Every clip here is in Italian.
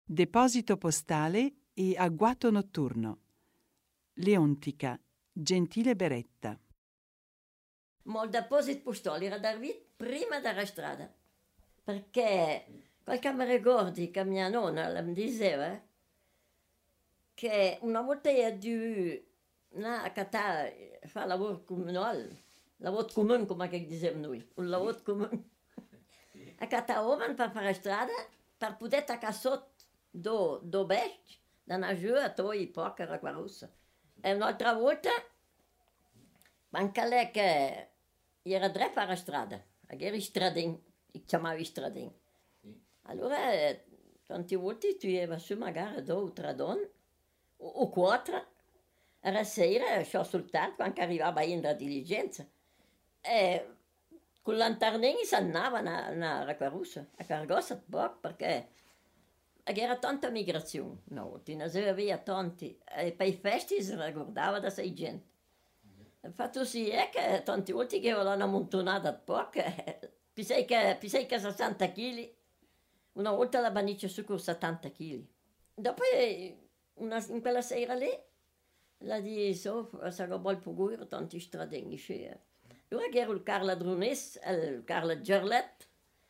Deposito postale e agguato notturno. Leontica, Gentile Beretta. Ma il deposito postale era da prima della strada, perché qualche mi ricordi che mia nonna mi diceva che una volta è due a Qatar fa lavoro comunale, lavoro comune come diciamo noi, un lavoro comune. A Qatar per fare strada, per poter attaccare sotto do bestia, da una giù a toi poca acqua rossa. E un'altra volta, anche lei che era tre fare strada, era stradin, chiamavo stradin. Allora, tante volte tu eri su magari due o tre donne, o quattro, e la sera, soltanto quando arrivava in la diligenza. E con i lanternini si andava a Carrussa, a Cargossa poco, perché era tanta migrazione, no, ne aveva tanti, e per i festi si ricordava da sei gente. Il fatto sì è che tante volte che avevano ammontonata poco, pisai che 60 kg, una volta la baniccia su con 70 kg. Dopo, in quella sera lì, la di so, sarà buon puguro, tanti stradini scesi. Allora che era il Carla Drunes, il Carla Gerlet,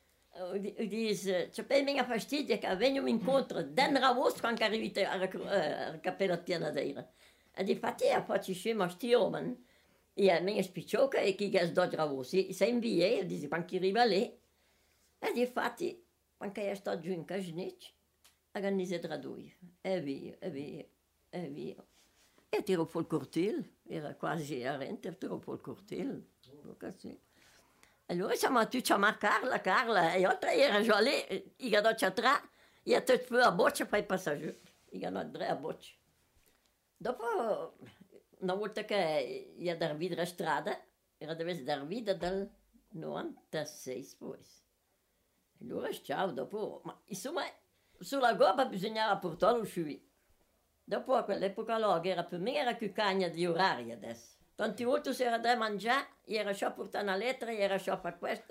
dice, c'è per me fastidio che veniamo incontro, den ravost quando arrivi a Cappella Pianadeira. E difatti ha fatto scema sti uomini, e a me spiccioca e chi che sdoggia ravost, si invia, dice, quando arriva lì, e difatti, quando è stato giù in Casnec, organizza tra due, e via, e via, e via. E tiro fuori il cortile, era quasi a rente, tiro fuori il cortile, così. Allora siamo tutti a Carla, e oltre era già lì, io ho dato tre, io ho tutto a boccia per i passaggeri, io ho dato tre a boccia. Dopo, una volta che io ho dato la strada, era dovuto dar vita dal 96 poi. Allora ciao, dopo, ma insomma, sulla gobba bisognava portarlo su. Dopo a quell'epoca là, che era per me era più cagna di orari adesso. Tante volte si era da mangiare, era già a portare una lettera, era già a fare questo,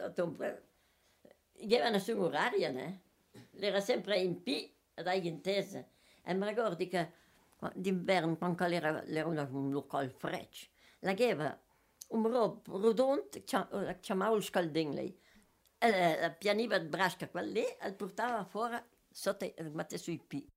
aveva nessun orario, né? Era sempre in P, dai intesa. E mi ricordo che d'inverno, quando era un locale freccio, la aveva un robo rodondo, chiamava il scalding lei. E la pianiva di brasca quella lì, e portava fuori, sotto, mette sui P.